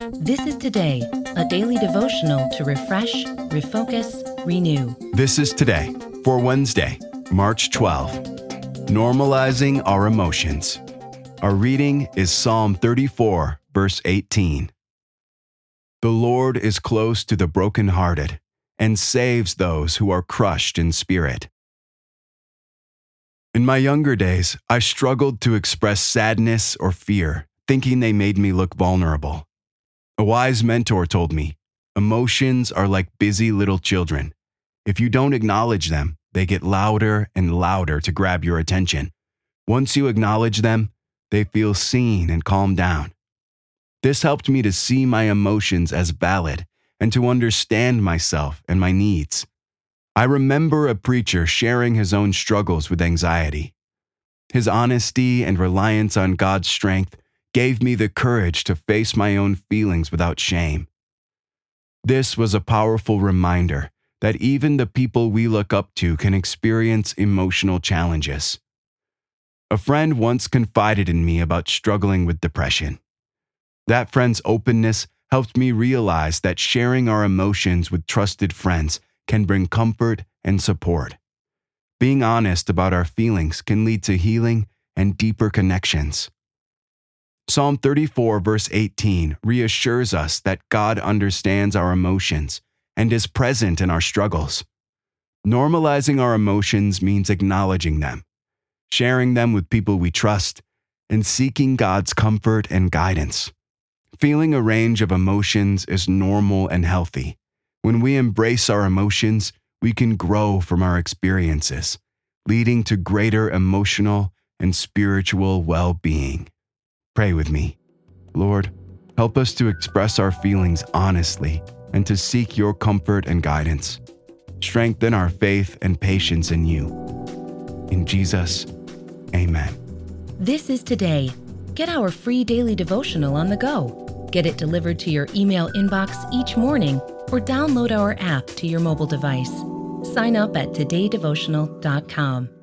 This is Today, a daily devotional to refresh, refocus, renew. This is Today for Wednesday, March 12. Normalizing our emotions. Our reading is Psalm 34, verse 18. The Lord is close to the brokenhearted and saves those who are crushed in spirit. In my younger days, I struggled to express sadness or fear, thinking they made me look vulnerable. A wise mentor told me, emotions are like busy little children. If you don't acknowledge them, they get louder and louder to grab your attention. Once you acknowledge them, they feel seen and calm down. This helped me to see my emotions as valid and to understand myself and my needs. I remember a preacher sharing his own struggles with anxiety. His honesty and reliance on God's strength gave me the courage to face my own feelings without shame. This was a powerful reminder that even the people we look up to can experience emotional challenges. A friend once confided in me about struggling with depression. That friend's openness helped me realize that sharing our emotions with trusted friends can bring comfort and support. Being honest about our feelings can lead to healing and deeper connections. Psalm 34, verse 18 reassures us that God understands our emotions and is present in our struggles. Normalizing our emotions means acknowledging them, sharing them with people we trust, and seeking God's comfort and guidance. Feeling a range of emotions is normal and healthy. When we embrace our emotions, we can grow from our experiences, leading to greater emotional and spiritual well-being. Pray with me. Lord, help us to express our feelings honestly and to seek your comfort and guidance. Strengthen our faith and patience in you. In Jesus, amen. This is Today. Get our free daily devotional on the go. Get it delivered to your email inbox each morning or download our app to your mobile device. Sign up at todaydevotional.com.